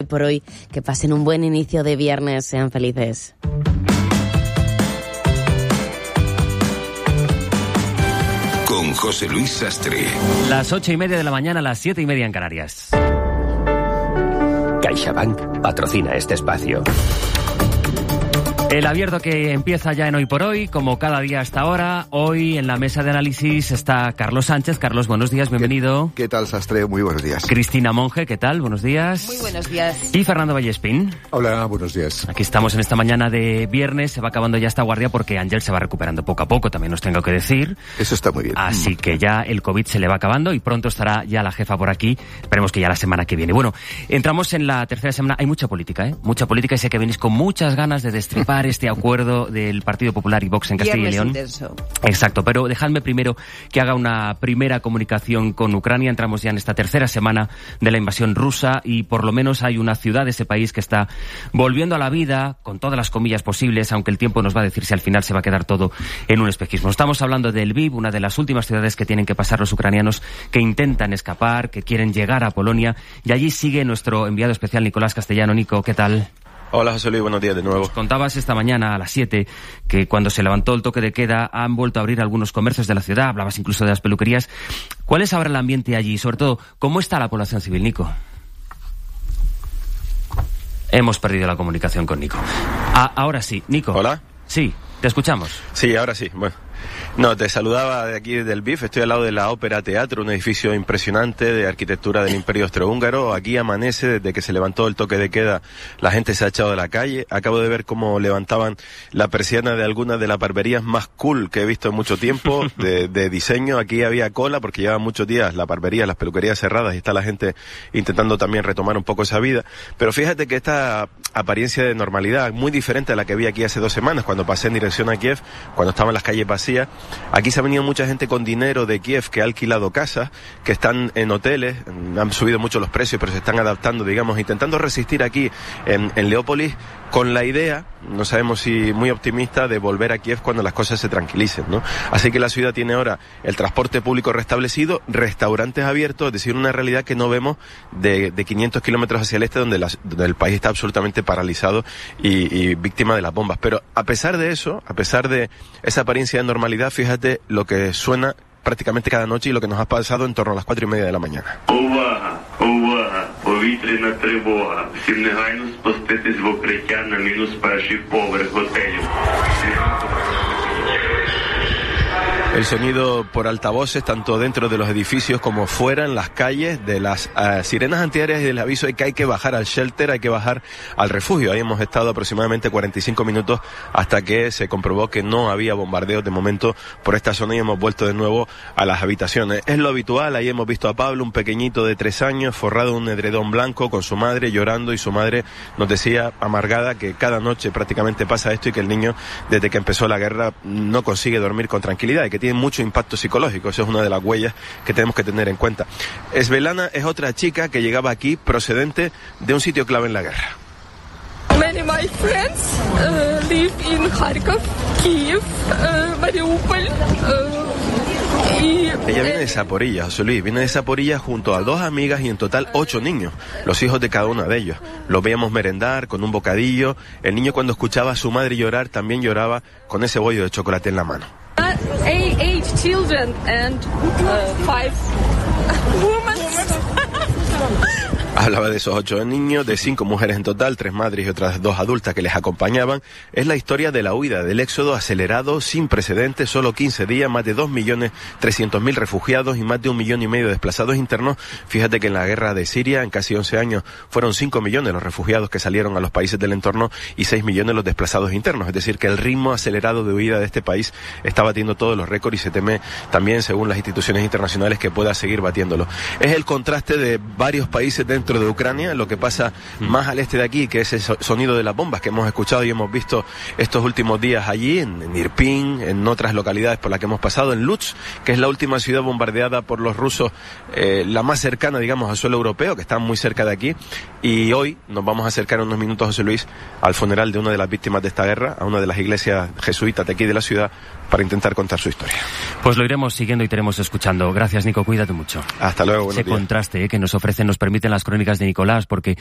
por Hoy. Que pasen un buen inicio de viernes, sean felices. Con José Luis Sastre. Las 8:30 de la mañana, las 7:30 en Canarias. CaixaBank patrocina este espacio. El abierto que empieza ya en Hoy por Hoy, como cada día hasta ahora. Hoy en la mesa de análisis está Carlos Sánchez. Carlos, buenos días, bienvenido. ¿Qué tal, Sastre? Muy buenos días. Cristina Monge, ¿qué tal? Buenos días. Muy buenos días. Y Fernando Vallespín. Hola, buenos días. Aquí estamos en esta mañana de viernes. Se va acabando ya esta guardia porque Ángel se va recuperando poco a poco, también os tengo que decir. Eso está muy bien. Así que ya el COVID se le va acabando y pronto estará ya la jefa por aquí. Esperemos que ya la semana que viene. Bueno, entramos en la tercera semana. Hay mucha política, ¿eh? Mucha política y sé que venís con muchas ganas de destripar este acuerdo del Partido Popular y Vox en Castilla y León. Intenso. Exacto, pero dejadme primero que haga una primera comunicación con Ucrania. Entramos ya en esta tercera semana de la invasión rusa y por lo menos hay una ciudad de ese país que está volviendo a la vida, con todas las comillas posibles, aunque el tiempo nos va a decir si al final se va a quedar todo en un espejismo. Estamos hablando de Lviv, una de las últimas ciudades que tienen que pasar los ucranianos que intentan escapar, que quieren llegar a Polonia, y allí sigue nuestro enviado especial Nicolás Castellano. Nico, ¿qué tal? Hola José Luis, buenos días de nuevo. Nos contabas esta mañana a las 7 que cuando se levantó el toque de queda han vuelto a abrir algunos comercios de la ciudad, hablabas incluso de las peluquerías. ¿Cuál es ahora el ambiente allí? Y sobre todo, ¿cómo está la población civil, Nico? Hemos perdido la comunicación con Nico. Ahora sí, Nico. ¿Hola? Sí, te escuchamos. Sí, ahora sí, bueno. No, te saludaba de aquí del BIF, estoy al lado de la Ópera Teatro, un edificio impresionante de arquitectura del Imperio Austrohúngaro. Aquí amanece, desde que se levantó el toque de queda, la gente se ha echado de la calle. Acabo de ver cómo levantaban la persiana de algunas de las barberías más cool que he visto en mucho tiempo, de diseño. Aquí había cola porque llevaban muchos días las barberías, las peluquerías cerradas y está la gente intentando también retomar un poco esa vida. Pero fíjate que esta apariencia de normalidad, muy diferente a la que vi aquí hace 2 semanas, cuando pasé en dirección a Kiev, cuando estaban las calles vacías. Aquí se ha venido mucha gente con dinero de Kiev que ha alquilado casas, que están en hoteles, han subido mucho los precios, pero se están adaptando, digamos, intentando resistir aquí en Leópolis, con la idea, no sabemos si muy optimista, de volver a Kiev cuando las cosas se tranquilicen, ¿no? Así que la ciudad tiene ahora el transporte público restablecido, restaurantes abiertos, es decir, una realidad que no vemos de 500 kilómetros hacia el este, donde el país está absolutamente paralizado y víctima de las bombas. Pero a pesar de eso, a pesar de esa apariencia de normalidad, fíjate lo que suena prácticamente cada noche y lo que nos ha pasado en torno a las 4:30 de la mañana. Повітряна тривога. Всім негайно спуститись в укриття на -1 поверх готелю. El sonido por altavoces, tanto dentro de los edificios como fuera, en las calles, de las sirenas antiaéreas y del aviso de que hay que bajar al shelter, hay que bajar al refugio. Ahí hemos estado aproximadamente 45 minutos hasta que se comprobó que no había bombardeos de momento por esta zona y hemos vuelto de nuevo a las habitaciones. Es lo habitual, ahí hemos visto a Pablo, un pequeñito de 3 años, forrado en un edredón blanco con su madre llorando, y su madre nos decía, amargada, que cada noche prácticamente pasa esto y que el niño, desde que empezó la guerra, no consigue dormir con tranquilidad y que tiene mucho impacto psicológico. Eso es una de las huellas que tenemos que tener en cuenta. Svetlana es otra chica que llegaba aquí procedente de un sitio clave en la guerra. Many of my friends live in Kharkov, Kiev, Mariupol. Ella viene de Zaporilla, José Luis, viene de Zaporilla junto a 2 amigas y en total 8 niños, los hijos de cada una de ellos. Los veíamos merendar con un bocadillo. El niño, cuando escuchaba a su madre llorar, también lloraba con ese bollo de chocolate en la mano. 8 children and 5 women. Hablaba de esos 8 niños, de 5 mujeres en total, 3 madres y otras 2 adultas que les acompañaban. Es la historia de la huida, del éxodo acelerado, sin precedentes, solo 15 días, más de 2.300.000 refugiados y más de 1,5 millones de desplazados internos. Fíjate que en la guerra de Siria, en casi 11 años, fueron 5 millones los refugiados que salieron a los países del entorno y 6 millones los desplazados internos. Es decir, que el ritmo acelerado de huida de este país está batiendo todos los récords y se teme también, según las instituciones internacionales, que pueda seguir batiéndolo. Es el contraste de varios países dentro de Ucrania, lo que pasa más al este de aquí, que es el sonido de las bombas que hemos escuchado y hemos visto estos últimos días allí, en Irpin, en otras localidades por las que hemos pasado, en Lutsk, que es la última ciudad bombardeada por los rusos, la más cercana, digamos, al suelo europeo, que está muy cerca de aquí. Y hoy nos vamos a acercar en unos minutos, José Luis, al funeral de una de las víctimas de esta guerra, a una de las iglesias jesuitas de aquí de la ciudad, para intentar contar su historia. Pues lo iremos siguiendo y te iremos escuchando. Gracias, Nico, cuídate mucho. Hasta luego, buenos días. Ese contraste que nos ofrecen, nos permiten las crónicas de Nicolás, porque